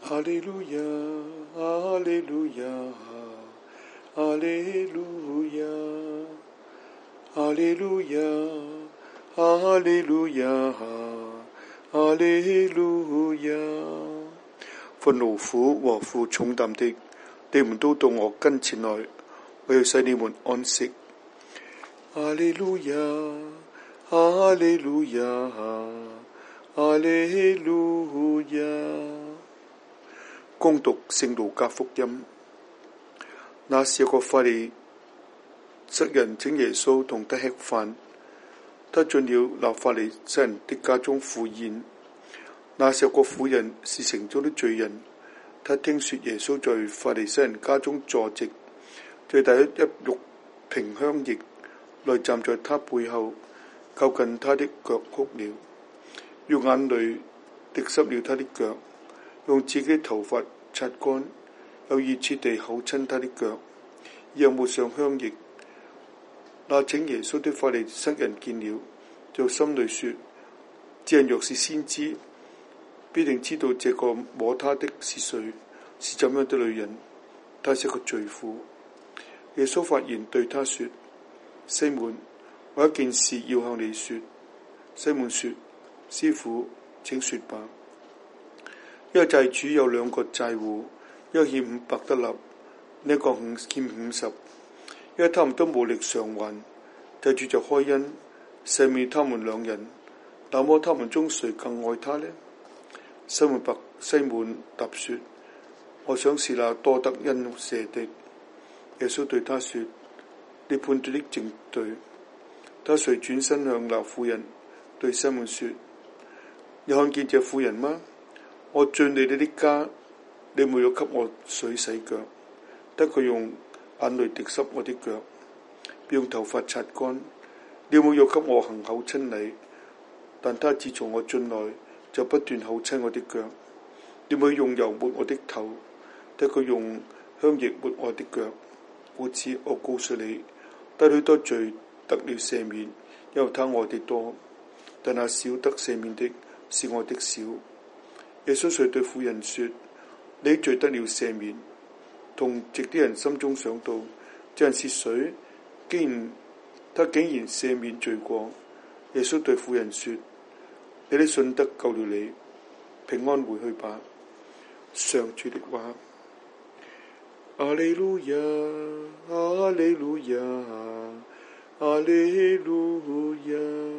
哈利路亞，哈利路亞，哈利路亞，哈利路亞，哈利路亞，哈利路亞。凡勞苦和負重擔的，你們都到我跟前來，我要使你們安息。哈利路亞，哈利路亞，哈利路亞。恭讀聖路加福音。那時有個法利塞人請耶穌同他吃飯，他進了那法利塞人的家中赴宴。那時有個婦人是城中的罪人，他聽說耶穌在法利塞人家中坐席，就帶一玉瓶香液來站在他背後，靠近他的腳哭了，用眼淚滴濕了他的腳，用自己頭髮擦乾，又熱切地口親他的腳，又抹上香液。那請耶穌的法利塞人見了，就心裏說：這人若是先知，必定知道這個摸他的是誰，是怎樣的女人，他是個罪婦。耶穌發言對他說：西門，我有一件事要向你說。西門說：師傅，請說吧。一個債主有兩個債戶，一個欠500德納，另一個欠50，因為他們都無力償還，債主就開恩赦免他們兩人。那麼他們中誰更愛他呢？西門答說：我想是那多得恩赦的。耶穌對他說：你判斷的正對。他遂轉身向那婦人對西門說：你看見這婦人嗎？我進你哋的家，你沒有給我水洗腳，得佢用眼淚滴濕我的腳，並用頭髮擦乾。你沒有給我行口親禮，但他自從我進來就不斷口親我的腳。你沒有用油抹我的頭，得佢用香液抹我的腳。故此我告訴你，得許多罪得了赦免，因為他愛的多；但那少得赦免的，是愛的少。耶穌遂對婦人說：你罪得了赦免。同席啲人心中想到，這人是誰？他竟然赦免罪過。耶穌對婦人說：你的信德救了你，平安回去吧。上主的話。哈利路亞，哈利路亞，哈利路亞。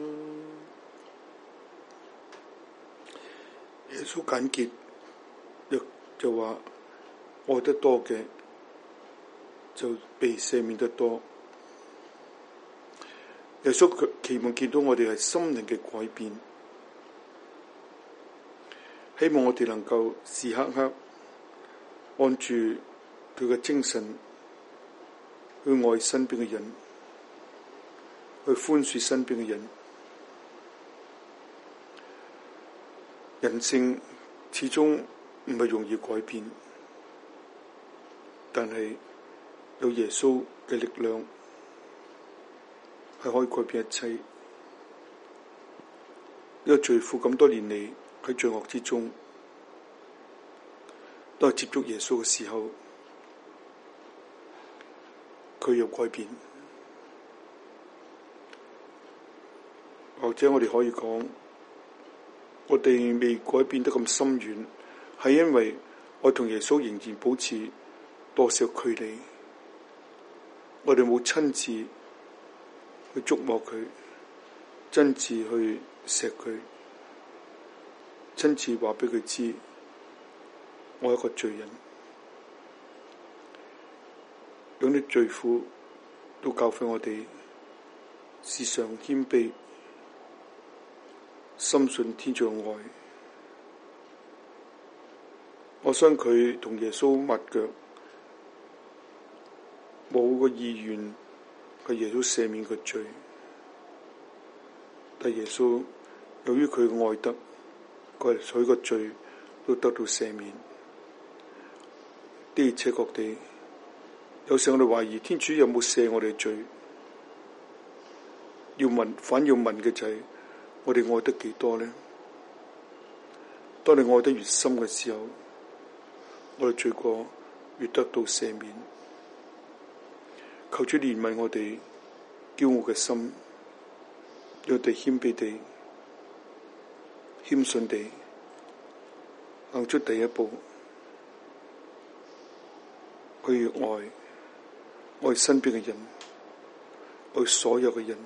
耶穌簡潔就話：愛得多嘅就被赦免得多。耶穌期望見到我哋係心靈嘅改變，希望我哋能夠時刻刻按住佢嘅精神去愛身邊嘅人，去寬恕身邊嘅人。人性始終唔係容易改變，但係有耶穌嘅力量係可以改變一切。呢個罪婦咁多年嚟喺罪惡之中，都係接觸耶穌嘅時候，佢有改變。或者我哋可以講，我哋未改變得咁深遠，係因為我同耶穌仍然保持多少距離。我哋冇親自去觸摸佢，親自去錫佢，親自話俾佢知，我係一個罪人。有啲罪婦都教訓我哋時常謙卑，深信天主嘅愛。我想佢同耶穌抹腳，冇個意願係耶穌赦免佢罪，但耶穌由於佢愛德，佢所有個罪都得到赦免。的而且確地，有時我哋懷疑天主有冇赦我哋罪，反要問嘅就係、我哋愛得幾多呢？當你愛得越深嘅時候， 我哋罪過越得到赦免。求主憐憫我哋驕傲嘅心，讓我哋謙卑地、謙遜地行出第一步，去愛身邊嘅人，愛所有嘅人。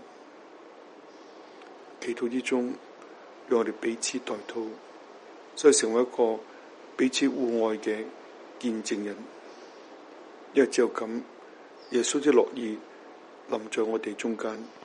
祈禱之中，讓我哋彼此代禱，所以成為一個彼此互愛嘅見證人。因為只有咁，耶穌的樂意臨在我哋中間。